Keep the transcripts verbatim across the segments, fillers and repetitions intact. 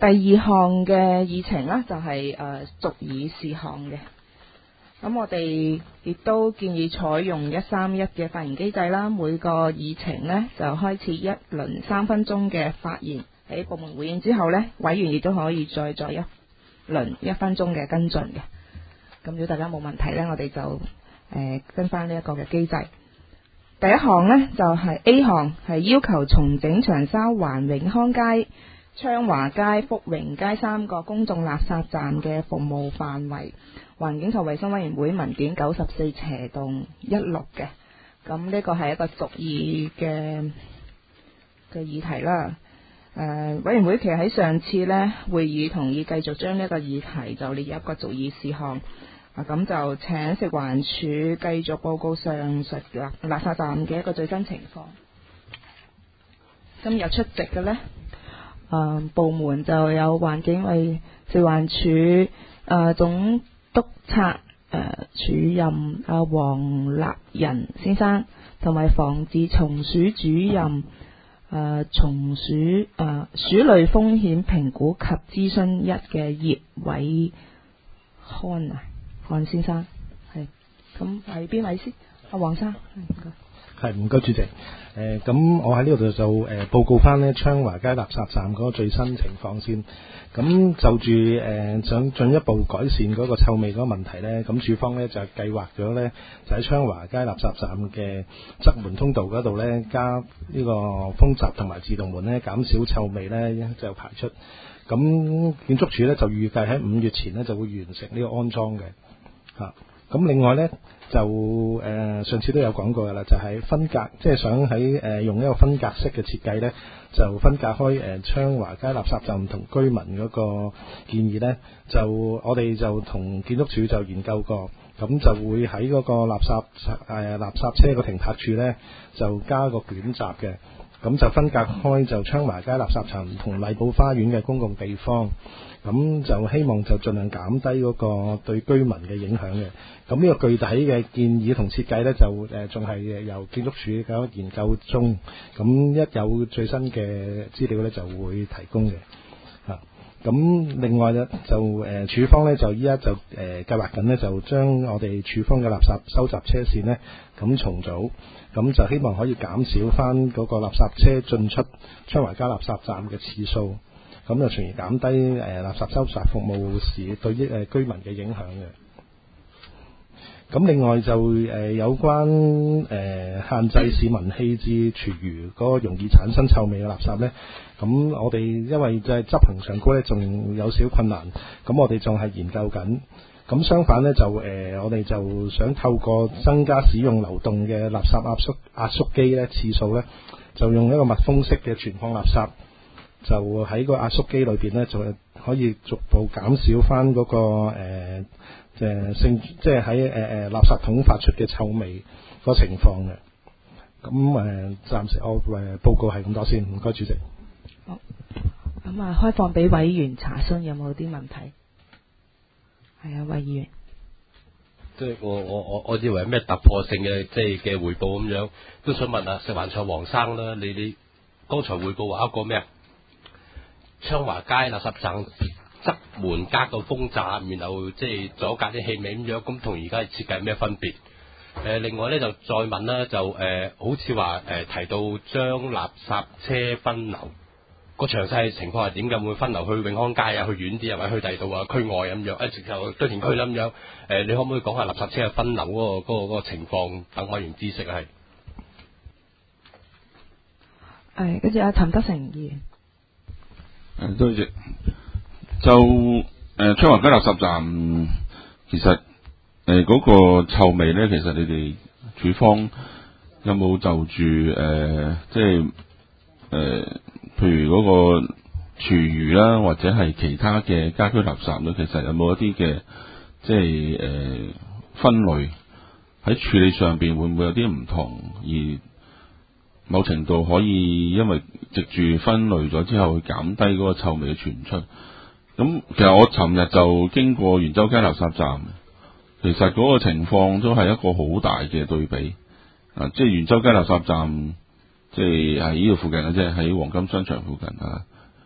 第二項嘅議程呢，就係誒續議事項嘅。咁我哋亦都建議採用一三一嘅發言機制啦，每個議程呢，就開始一輪三分鐘嘅發言，喺部門回應之後呢，委員亦都可以再作一輪一分鐘嘅跟進嘅。咁如果大家冇問題呢，我哋就誒、呃、跟翻呢一個嘅機制。第一項呢，就係、是、A 項，係要求重整長沙灣永康街、昌華街、福榮街三個公眾垃圾站嘅服務範圍。環境及衛生委員會文件九十四斜洞一六嘅，咁呢個係一個續議嘅嘅議題啦。誒、呃，委員會其實喺上次呢會議同意繼續將呢個議題就列入一個續議事項。啊，咁就請食環署繼續報告上述垃垃圾站嘅一個最新情況。今日出席嘅呢，誒、呃、部門就有環境衛食環署誒、呃、總督察誒、呃、主任阿黃立仁先生，同埋防治蟲鼠主任誒蟲鼠誒、呃、鼠類風險評估及諮詢一嘅葉偉康啊，黃先生係，咁係邊位先？阿黃生，唔該。 係，唔該主席。誒咁我喺呢度就誒、呃、報告翻呢昌華街垃圾站嗰個最新情況先。咁就住誒、呃、想進一步改善嗰個臭味嗰個問題呢，咁署方呢就計劃咗呢，就喺昌華街垃圾站嘅側門通道嗰度呢，加呢個風閘同埋自動門呢，減少臭味呢就排出。咁建築署呢就預計喺五月前呢就會完成呢個安裝嘅嚇。咁另外呢，就誒、呃、上次都有講過㗎啦，就係、是、分隔，即係想喺誒、呃、用一個分隔式嘅設計呢，就分隔開誒、呃、昌華街垃圾站同居民嗰個建議呢，就我哋就同建築署就研究過，咁就會喺嗰個垃圾誒、呃、垃圾車個停泊處呢，就加個捲閘嘅，咁就分隔開就昌華街垃圾站同麗寶花園嘅公共地方。咁就希望就盡量減低嗰個對居民嘅影響嘅。咁呢個具體嘅建議同設計呢，就誒仲係由建築署嘅研究中。咁一有最新嘅資料呢，就會提供嘅。嚇、啊，咁另外呢，就誒署、呃、方呢，就依家就誒、呃、計劃緊呢，就將我哋署方嘅垃圾收集車線呢，咁重組，咁就希望可以減少翻嗰個垃圾車進出昌華街垃圾站嘅次數。咁就從而減低誒、呃、垃圾收集服務時對於誒、呃、居民嘅影響嘅。咁另外就誒、呃、有關誒、呃、限制市民棄置廚餘嗰個容易產生臭味嘅垃圾呢，咁我哋因為就係執行上高呢，仲有少困難，咁我哋仲係研究緊。咁相反呢，就誒、呃、我哋就想透過增加使用流動嘅垃圾壓縮壓縮機呢次數呢，就用一個密封式嘅存放垃圾。就喺個壓縮機裏邊呢，就可以逐步減少翻、那、嗰個誒誒性，即係喺誒誒垃圾桶發出嘅臭味個情況嘅。咁誒，暫時我誒報告係咁多先，唔該主席。 好，咁啊，開放俾委員查詢，有冇啲問題？係啊，委員。 即係我我我我以為咩突破性嘅即係嘅彙報咁樣，都想問下食環署黃生啦，你你剛才彙報話一個咩啊？昌華街垃圾站側門加個風閘，然後即係阻隔啲氣味咁樣，咁同而家設計有咩分別？誒、呃，另外咧就再問啦，就誒、呃、好似話誒提到將垃圾車分流，個詳細情況係點嘅？會分流去永康街啊，去遠啲啊，或者去第二度啊，區外咁樣，一直就堆填區啦咁樣。誒、呃，你可唔可以講下垃圾車嘅分流嗰、那個嗰、那個那個情況，等委員知識係？ 誒，跟住阿陳德成議員。 誒，多謝。就誒，昌華街垃圾站其實誒嗰、呃那個臭味咧，其實你哋署方有冇就住誒、呃，即係誒、呃，譬如嗰個廚餘啦，或者係其他嘅家居垃圾咧，其實有冇一啲嘅即係誒、呃、分類喺處理上邊會唔會有啲唔同？而某程度可以因為藉住分類咗之後，去減低嗰個臭味嘅傳出。咁其實我尋日就經過元州街垃圾站，其實嗰個情況都係一個好大嘅對比。啊，即係元州街垃圾站，即係喺呢度附近嘅啫，喺黃金商場附近啊。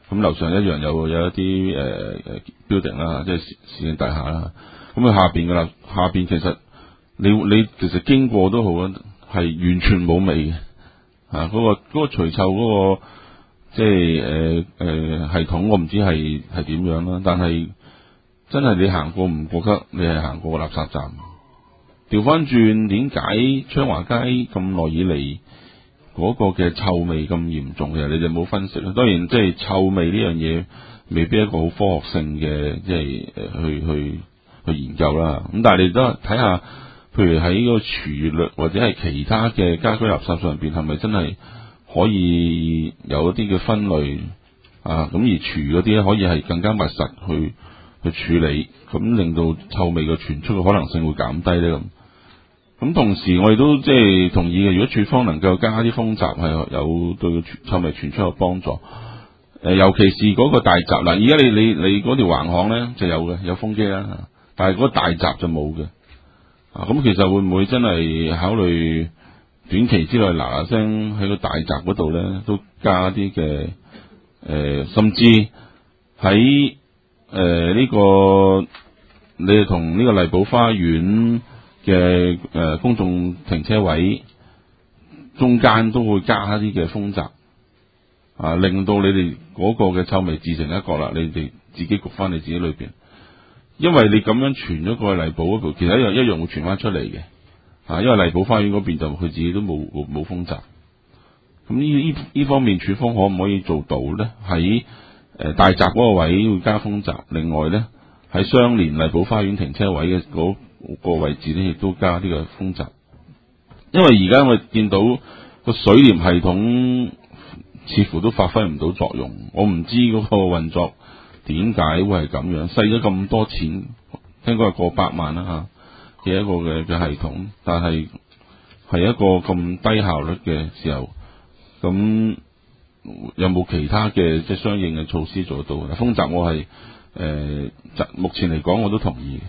咁樓上一樣有有一啲誒誒 building 啦，即係市市政大廈啦。咁佢下邊嘅啦，下邊其實你你其實經過都好啊，係完全冇味嘅啊！嗰、嗰個嗰、嗰個除臭嗰、嗰個即係誒誒系統，我唔知係係點樣啦。但係真係你行過唔覺得你係行過個垃圾站。調翻轉，點解昌華街咁耐以嚟嗰個嘅臭味咁嚴重嘅？你哋冇分析啦。當然，即係臭味呢樣嘢未必一個好科學性嘅，即係誒去去去研究啦。咁但係你都睇下，譬如喺個廚餘率或者係其他嘅家居垃圾上邊，係咪真係可以有一啲嘅分類啊？咁而廚餘嗰啲咧，可以係更加密實去去處理，咁令到臭味嘅傳出嘅可能性會減低咧咁。咁同時我哋都即係同意嘅，如果處方能夠加啲風閘，係有對臭味傳出有幫助。誒、呃，尤其是嗰個大閘嗱，而家你你你嗰條橫巷咧就有嘅，有風機啦，但係嗰個大閘就冇嘅。啊，咁其實會唔會真係考慮短期之內嗱嗱聲喺個大閘嗰度咧都加啲嘅誒，甚至喺誒呢個你哋同呢個麗寶花園嘅誒、呃、公眾停車位中間都會加一啲嘅風閘啊，令到你哋嗰個嘅臭味自成一角啦，你哋自己焗翻你自己裏邊，因為你咁樣傳咗過去麗寶嗰度，其實一樣一樣會傳翻出嚟嘅啊，因為麗寶花園嗰邊就佢自己都冇冇冇風閘，咁呢呢呢方面處方可唔可以做到咧？喺誒、呃、大閘嗰個位會加風閘，另外咧喺相連麗寶花園停車位嘅嗰個位置咧，亦都加呢個風閘，因為而家我哋見到個水簾系統似乎都發揮唔到作用，我唔知嗰個運作點解會係咁樣，使咗咁多錢，聽講係過百萬啦嚇嘅一個嘅嘅系統，但係係一個咁低效率嘅時候，咁有冇其他嘅即係相應嘅措施做到？風閘我係誒、呃、目前嚟講我都同意嘅。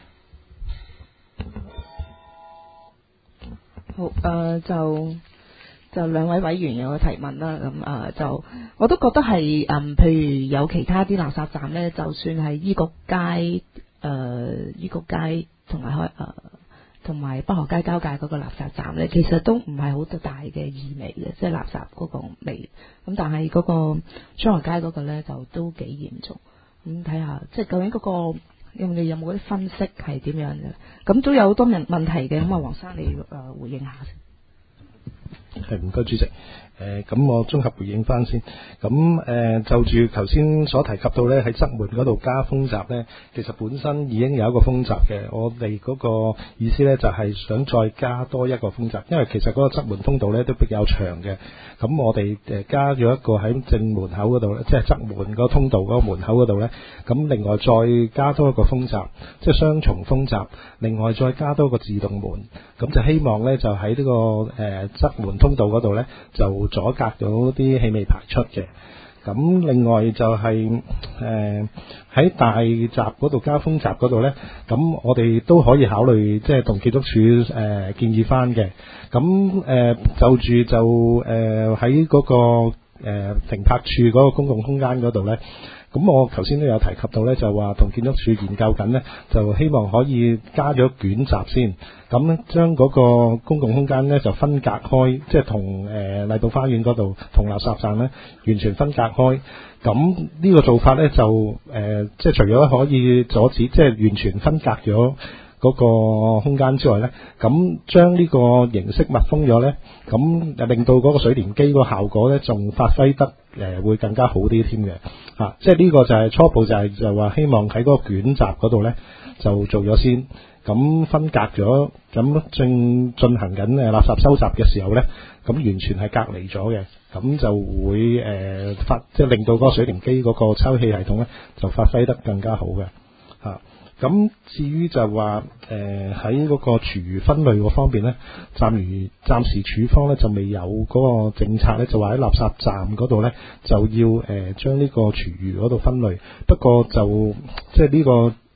好，誒、呃、就就兩位委員有個提問啦，咁、呃、誒就我都覺得係誒、嗯，譬如有其他啲垃圾站咧，就算係醫局街誒、呃、醫局街同埋開誒同埋北河街交界嗰個垃圾站咧，其實都唔係好大嘅異味嘅，即係垃圾嗰個味。咁但係嗰個昌華街嗰個咧就都幾嚴重。咁睇下，即係究竟嗰、嗰個。有你有冇啲分析係點樣嘅？咁都有好多問問題嘅，咁啊，黃生你誒、呃、回應下先。 係，唔該主席。誒咁、呃、我綜合回應翻先。咁誒、呃、就住頭先所提及到咧，喺側門嗰度加風閘咧，其實本身已經有一個風閘嘅。我哋嗰個意思咧就係、是、想再加多一個風閘，因為其實嗰個側門通道咧都比較長嘅。咁我哋誒加咗一個喺正門口嗰度咧，即係側門嗰個通道嗰個門口嗰度咧。咁另外再加多一個風閘，即係雙重風閘。另外再加多個自動門，咁就希望咧就喺呢、這個誒側、呃、門通道嗰度咧就阻隔咗啲氣味排出嘅。咁另外就係誒喺大閘嗰度加風閘嗰度咧，咁我哋都可以考慮即係同建築署誒建議翻嘅。咁誒、呃、就住就誒喺嗰個誒、呃、停泊處嗰個公共空間嗰度咧。咁我頭先都有提及到咧，就話同建築署研究緊咧，就希望可以加咗捲閘先，咁咧將嗰個公共空間咧就分隔開，即係同誒麗寶花園嗰度同垃圾站咧完全分隔開。咁呢個做法咧就誒、呃，即係除咗可以阻止，即係完全分隔咗嗰個空間之外咧，咁將呢個形式密封咗咧，咁令到嗰個水簾機個效果咧，仲發揮得誒、呃、會更加好啲添嘅嚇。即係呢個就係初步就係就話希望喺嗰個捲閘嗰度咧就做咗先，咁分隔咗，咁正進行緊誒垃圾收集嘅時候咧，咁完全係隔離咗嘅，咁就會誒、呃、發即係令到嗰個水簾機嗰個抽氣系統咧就發揮得更加好嘅嚇。咁至於就話誒喺嗰個廚餘分類嗰方面咧，暫時暫時處方咧就未有嗰個政策咧，就話喺垃圾站嗰度咧就要誒將呢個廚餘嗰度分類。不過就即係呢個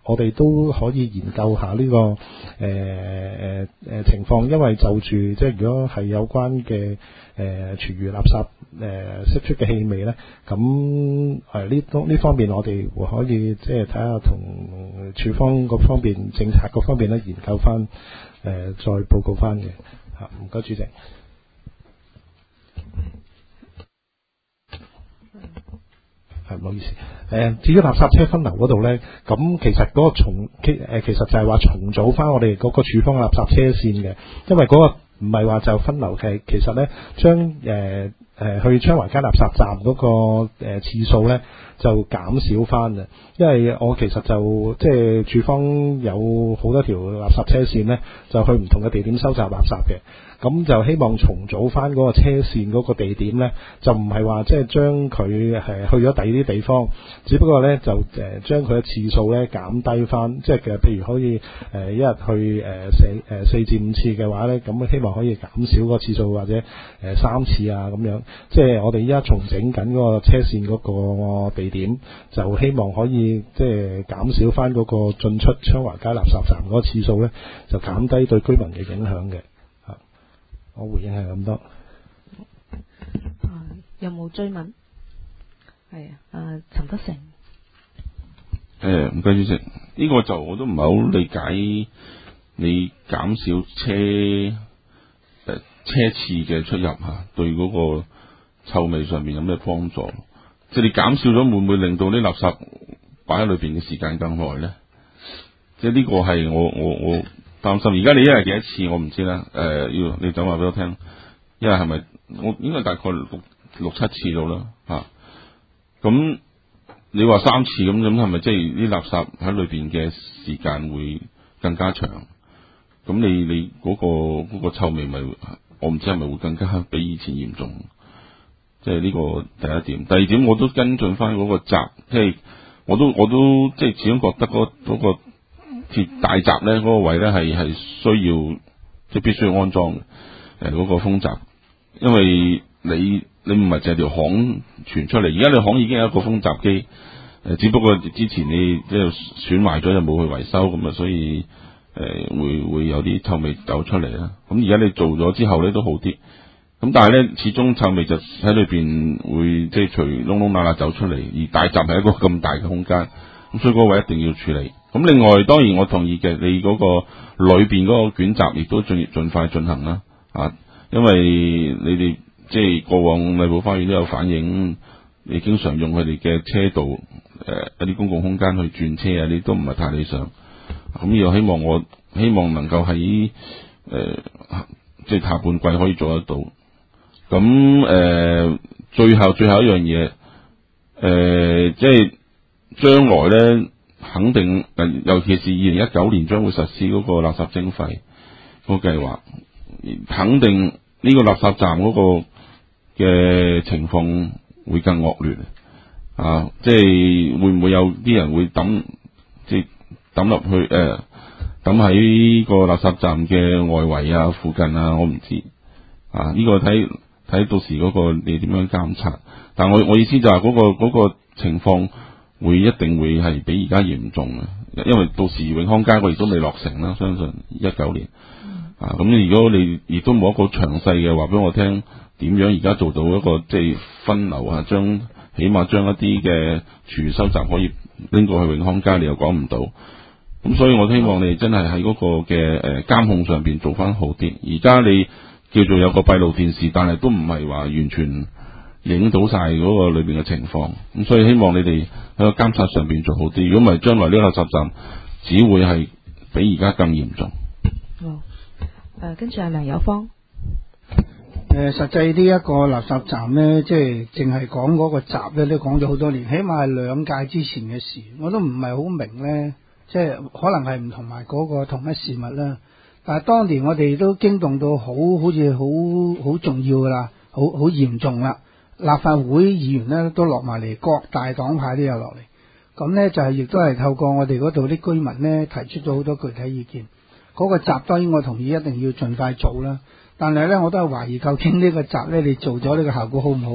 我哋都可以研究下呢、這個誒誒誒情況，因為就住即係如果係有關嘅誒廚餘垃圾誒釋出嘅氣味咧，咁誒呢多呢方面我哋會可以即係睇下同處方嗰方面政策嗰方面咧研究翻誒、呃、再報告翻嘅嚇。唔該，主席。係唔好意思，誒至於垃圾車分流嗰度咧，咁其實嗰個重其誒其實就係話重組翻我哋嗰個處方垃圾車線嘅，因為嗰個唔係話就分流嘅，其實咧將誒誒去昌華街垃圾站嗰個誒次數咧就減少翻嘅，因為我其實就即係處方有好多條垃圾車線咧，就去唔同嘅地點收集垃圾嘅。咁就希望重組翻嗰個車線嗰個地點咧，就唔係話即係將佢係去咗第二啲地方，只不過咧就誒將佢嘅次數咧減低翻，即係其實譬如可以誒一日去誒四誒四至五次嘅話咧，咁希望可以減少個次數或者誒三次啊咁樣。即係我哋依家重整緊嗰個車線嗰個地點，就希望可以即係減少翻嗰個進出昌華街垃圾站嗰個次數咧，就減低對居民嘅影響嘅。我回應係咁多。 啊、有冇追問？係啊，誒陳德成。 誒唔該主席，呢、這個就我都唔係好理解你減少車誒、呃、車次嘅出入嚇、啊，對嗰個臭味上面有咩幫助？即係你減少咗，會唔會令到啲垃圾擺喺裏邊嘅時間更耐咧？即係呢個係我我我。我擔心，而家你一日幾多次我唔知啦。誒、呃，要你等話俾我聽，一日係咪我應該大概六六七次到啦嚇。咁、啊、你話三次咁，咁係咪即係啲垃圾喺裏邊嘅時間會更加長？咁你你嗰、嗰個嗰個臭味咪我唔知係咪會更加比以前嚴重？即係呢個第一點。第二點我都跟進翻嗰個閘，即係我都我都即係始終覺得嗰、嗰、嗰個。鐵大閘咧，嗰個位咧係係需要即係必須要安裝嘅，誒嗰個風閘，因為你你唔係淨係條巷傳出嚟，而家你巷已經有一個風閘機，誒只不過之前你即係損壞咗就冇去維修咁啊，所以誒會會有啲臭味走出嚟啦。咁而家你做咗之後咧都好啲，咁但係咧始終臭味就喺裏邊會即係隨窿窿罅罅走出嚟，而大閘係一個咁大嘅空間，咁所以嗰個位一定要處理。咁另外當然我同意嘅，你嗰個裏邊嗰個捲閘亦都盡盡快進行啦，啊，因為你哋即係過往麗寶花園都有反映，你經常用佢哋嘅車道誒、呃、一啲公共空間去轉車啊，你都唔係太理想。咁又希望我希望能夠喺誒、呃、即係下半季可以做得到。咁誒、呃、最後最後一樣嘢，誒、呃、即係將來咧。肯定，尤其是二零一九年將會實施嗰個垃圾徵費嗰個計劃，肯定呢個垃圾站嗰個嘅情況會更惡劣啊！即係會唔會有啲人會抌，即係抌入去誒，抌喺個垃圾站嘅外圍啊、附近啊，我唔知啊。呢、這個睇睇到時嗰個你點樣監察？但我我意思就係嗰、那個嗰、那個情況。會一定會係比而家嚴重嘅，因為到時永康街我亦都未落成啦，相信一九年、嗯、啊，咁如果你亦都冇一個詳細嘅話俾我聽，點樣而家做到一個即係分流啊，將起碼將一啲嘅廚餘收集可以拎過去永康街，你又講唔到，咁所以我希望你真係喺嗰個嘅誒監控上邊做翻好啲。而家你叫做有個閉路電視，但係都唔係話完全影到晒嗰個裏邊嘅情況，咁所以希望你哋喺個監察上邊做好啲。如果唔係，將來呢個垃圾站只會係比而家更嚴重。 哦，誒，跟住係梁有芳。 誒、呃，實際呢一個垃圾站呢，即係淨係講嗰個閘咧，都講咗好多年，起碼係兩屆之前嘅事，我都唔係好明呢，即係可能係唔同埋嗰個同一事物啦。但係當年我哋都驚動到好好似好好重要噶啦，好好嚴重啦。立法會議員咧都落埋嚟，各大黨派都有落嚟。咁呢就係亦都係透過我哋嗰度啲居民呢提出咗好多具體意見。嗰、那個閘當然我同意一定要盡快做啦。但係呢，我都係懷疑究竟呢個閘呢，你做咗呢個效果好唔好？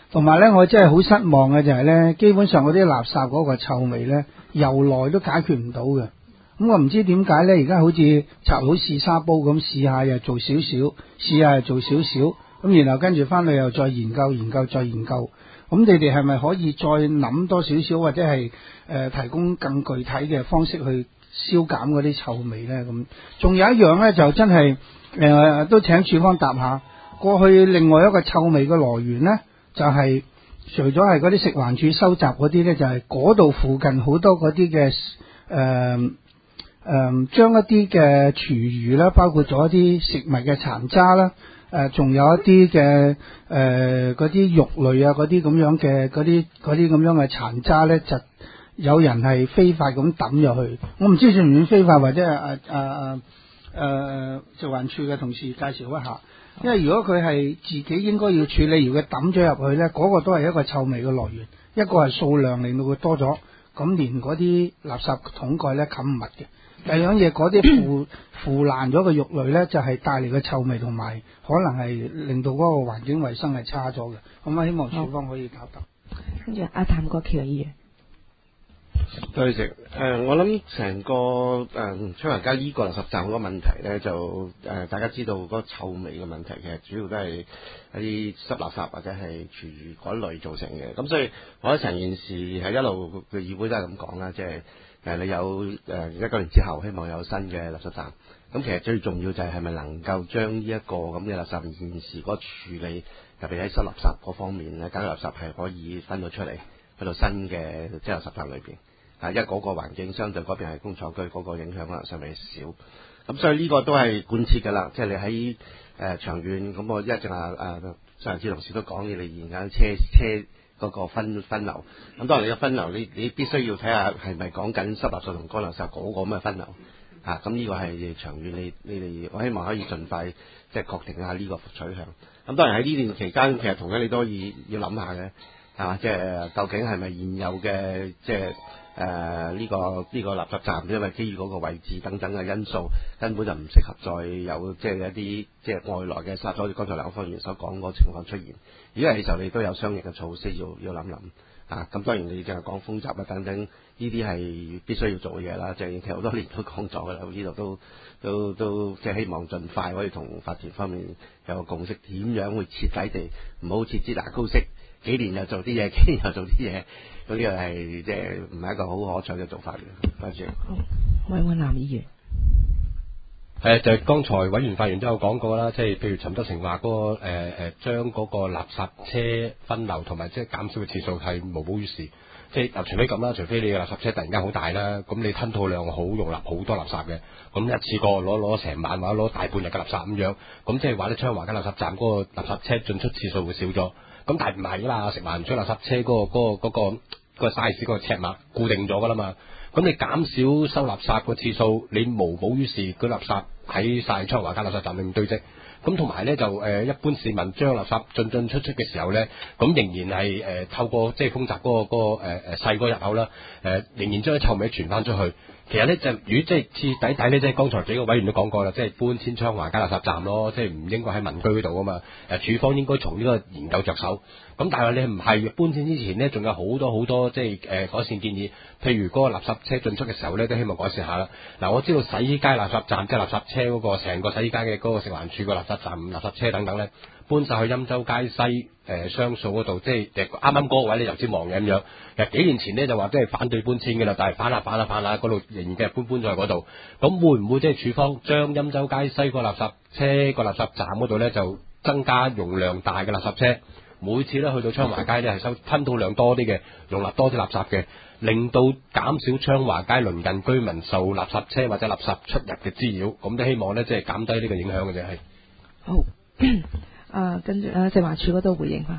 同埋咧，我真係好失望嘅就係咧，基本上嗰啲垃圾嗰個臭味咧，由來都解決唔到嘅。咁我唔知點解咧，而家好似拆好試沙煲咁，試下又做少少，試下又做少少，咁然後跟住翻去又再研究研究再研究。咁你哋係咪可以再諗多少少，或者係誒、呃、提供更具體嘅方式去消減嗰啲臭味咧？咁仲有一樣咧，就真係誒、呃、都請處方答下。過去另外一個臭味嘅來源咧，就係、是、除咗係嗰啲食環署收集嗰啲咧，就係嗰度附近好多嗰啲嘅誒誒將一啲嘅廚餘啦，包括咗一啲食物嘅殘渣啦。誒，仲、呃、有一啲嘅誒嗰啲肉類啊，嗰啲咁樣嘅嗰啲嗰啲咁樣嘅殘渣咧，就有人係非法咁抌入去。我唔知算唔算非法，或者係誒誒誒食環署嘅同事介紹一下。因為如果佢係自己應該要處理，如果抌咗入去咧，嗰、那個都係一個臭味嘅來源。一個係數量令到佢多咗，咁連嗰啲垃圾桶蓋咧冚唔密嘅。第二樣嘢，嗰啲腐腐爛咗嘅肉類咧，就係、是、帶嚟嘅臭味，同埋可能係令到嗰個環境衛生係差咗嘅。咁啊，希望署方可以搞到。 跟住阿譚國僑議員， 多謝誒、呃，我諗成個誒昌華街依個垃圾站嗰個問題咧，就誒、呃、大家知道嗰個臭味嘅問題，其實主要都係一啲濕垃圾或者係廚餘嗰類造成嘅。咁所以我覺得成件事係一路嘅議會都係咁講啦，即係。誒，你有誒一九年之後，希望有新嘅垃圾站。咁其實最重要就係係咪能夠將呢一個咁嘅垃圾現時嗰個處理，特別喺濕垃圾嗰方面咧，簡約垃圾係可以分到出嚟，去到新嘅即係垃圾站裏邊。啊，因為嗰個環境相對嗰邊係工廠區，嗰個影響可能相對少。咁所以呢個都係貫徹㗎啦。即係你喺誒、呃、長遠，咁我一陣啊誒上次同事都講嘅，你而家車車。車嗰個分分流，咁當然你嘅分流，你你必須要睇下係咪講緊濕垃圾同乾垃圾嗰個咁嘅分流啊？咁呢個係長遠，你你哋我希望可以盡快即係確定下呢個取向。咁當然喺呢段期間，其實同樣你都要要諗下嘅，係嘛？即係究竟係咪現有嘅即係誒呢個呢、呢個垃圾站，因為基於嗰個位置等等嘅因素，根本就唔適合再有即係一啲即係外來嘅沙，好似剛才兩方面所講嗰個情況出現。如果係時候，你都有相應嘅措施要要諗諗啊！咁當然你淨係講風閘啊等等，呢啲係必須要做嘅嘢啦。即係其實好多年都講咗㗎啦，呢度都都都即係希望盡快可以同法團方面有個共識，點樣會徹底地唔好設支牙膏式，幾年又做啲嘢，幾年又做啲嘢，咁呢個係即係唔係一個好可取嘅做法嘅。多謝。 好，委員南議員。 誒就係剛才委員發言都有講過啦，即係譬如陳德成話嗰個誒誒將嗰個垃圾車分流同埋即係減少嘅次數係無補於事，即係除非咁啦，除非你嘅垃圾車突然間好大啦，咁你吞吐量好，容納好多垃圾嘅，咁一次過攞攞成晚或者攞大半日嘅垃圾咁樣，咁即係話咧昌華街垃圾站嗰個垃圾車進出次數會少咗，咁但係唔係㗎嘛，食環將垃圾車嗰個嗰個嗰個嗰個 size 嗰個尺碼固定咗㗎啦嘛。咁你減少收垃圾個次數，你無補於事，佢垃圾喺晒昌華街垃圾站裏面堆積。咁同埋咧就誒、呃、一般市民將垃圾進進出出嘅時候咧，咁仍然係誒、呃、透過即係風閘嗰、那個嗰、那個誒誒細個入口啦，誒、呃、仍然將啲臭味傳翻出去。其實咧就如果即係徹底底咧，即係剛才幾個委員都講過啦，即係搬遷昌華街垃圾站咯，即係唔應該喺民居嗰度啊嘛。誒署方應該從呢個研究着手。咁但係你唔係搬遷之前呢，仲有好多好多即係誒、呃、改善建議，譬如嗰個垃圾車進出嘅時候咧，都希望改善下啦。嗱，我知道洗衣街垃圾站即係垃圾車嗰、那個成個洗衣街嘅嗰個食環署個垃圾站、垃圾車等等咧，搬晒去欽州街西誒雙數嗰度，即係啱啱嗰個位咧油尖旺嘅咁樣。其實幾年前呢，就話即係反對搬遷嘅啦，但係反下反下反下嗰度仍然嘅搬搬咗去嗰度。咁會唔會即係署方將欽州街西個垃圾車個垃圾站嗰度咧就增加容量大嘅垃圾車？每次咧去到昌華街咧係收吞吐量多啲嘅，容納多啲垃圾嘅，令到減少昌華街鄰近居民受垃圾車或者垃圾出入嘅滋擾，咁都希望咧即係減低呢個影響嘅啫。係好，啊跟住啊食環署嗰度回應翻。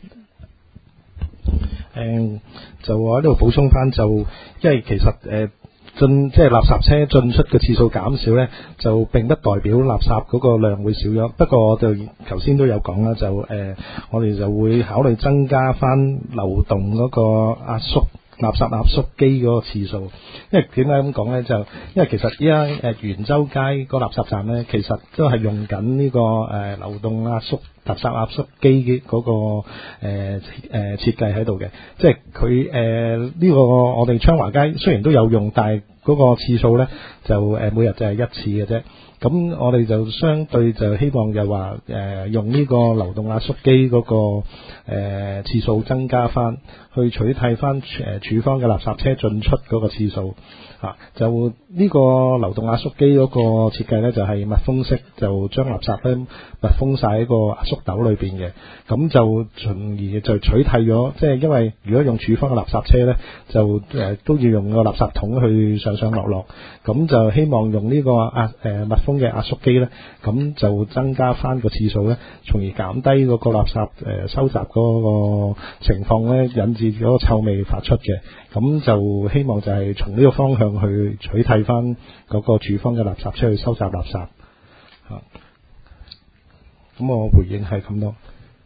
誒、呃，就我喺度補充翻，就因為其實誒。呃進即係垃圾車進出嘅次數減少呢，就並不代表垃圾嗰個量會少咗。不過我哋頭先都有講啦，就誒、呃、我哋就會考慮增加翻流動嗰個壓縮垃圾壓縮機嗰個次數。因為點解咁講呢？就因為其實依家誒元州街個垃圾站呢，其實都係用緊呢、這個誒、呃、流動壓縮垃圾壓縮機嗰、那個誒誒設計喺度嘅，即係佢誒呢個我哋昌華街雖然都有用，但係嗰個次數咧就誒、呃、每日就係一次嘅啫。咁我哋就相對就希望就話誒、呃、用呢個流動壓縮機嗰、那個誒、呃、次數增加翻，去取替翻誒處方嘅垃圾車進出嗰個次數。啊，就呢個流動壓縮機嗰個設計咧，就係、是、密封式，就將垃圾咧密封晒喺個壓縮斗裏邊嘅。咁就從而就取替咗，即係因為如果用處方嘅垃圾車咧，就誒、呃、都要用個垃圾桶去上上落落。咁就希望用呢個壓誒、呃、密封嘅壓縮機咧，咁就增加翻個次數咧，從而減低嗰個垃圾誒、呃、收集嗰個情況咧，引致嗰個臭味發出嘅。咁就希望就係從呢個方向去取替翻嗰個處方嘅垃圾車去收集垃圾嚇。咁我回應係咁多。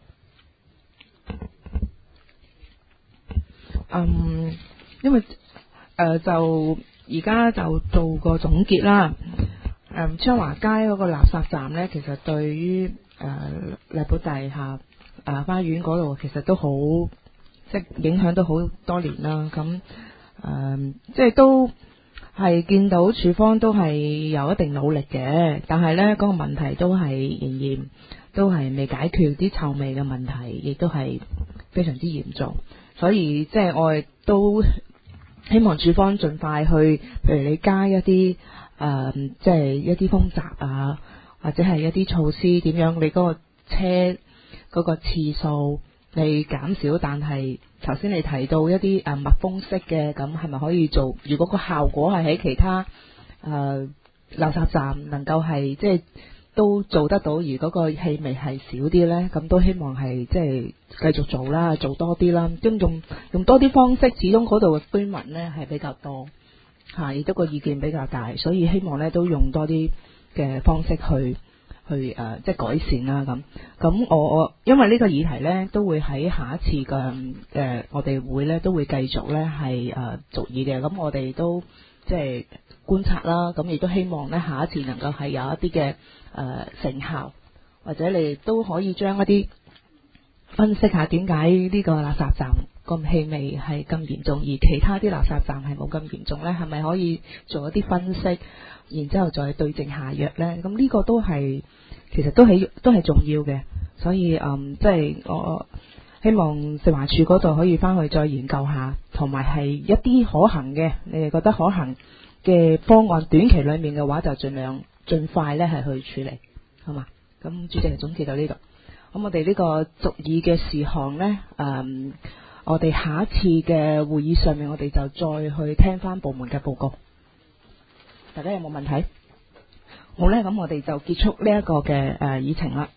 嗯，因為誒、呃、就而家就做個總結啦。誒、呃，昌華街嗰個垃圾站咧，其實對於誒麗寶大廈誒、呃、花園嗰度，其實都好。即影響都好多年啦，咁誒、呃，即係都係見到處方都係有一定努力嘅，但係呢嗰、嗰個問題都係仍然都係未解決，啲臭味嘅問題亦都係非常之嚴重，所以即係我哋都希望處方盡快去，譬如你加一啲誒、呃，即係一啲風閘啊，或者係一啲措施點樣，你嗰個車嗰個次數。你減少，但係頭先你提到一啲誒密封式嘅，咁係咪可以做？如果個效果係喺其他誒、呃、垃圾站能夠係即係都做得到，而嗰個氣味係少啲呢，咁都希望係即係繼續做啦，做多啲啦，咁用用多啲方式，始終嗰度嘅居民呢係比較多嚇，亦都個意見比較大，所以希望呢都用多啲嘅方式去。去誒、呃、即係改善啦咁，咁我我因為呢個議題呢都會喺下一次嘅誒、呃、我哋會呢都會繼續呢係誒續議嘅，咁我哋都即係觀察啦，咁亦都希望呢下一次能夠係有一啲嘅誒成效，或者你都可以將一啲分析下點解呢個垃圾站個氣味係咁嚴重，而其他啲垃圾站係冇咁嚴重呢？係咪可以做一啲分析？然之後再對症下藥呢，咁呢個都係其實都係都係重要嘅，所以嗯，即係我希望食環署嗰度可以翻去再研究下，同埋係一啲可行嘅，你哋覺得可行嘅方案，短期裡面嘅話就盡量盡快呢係去處理，好嘛？咁主席就總結到呢度，咁我哋呢個續議嘅事項呢，嗯，我哋下一次嘅會議上面，我哋就再去聽翻部門嘅報告。大家有冇問題？好咧，咁我哋就結束呢一個嘅誒議程啦。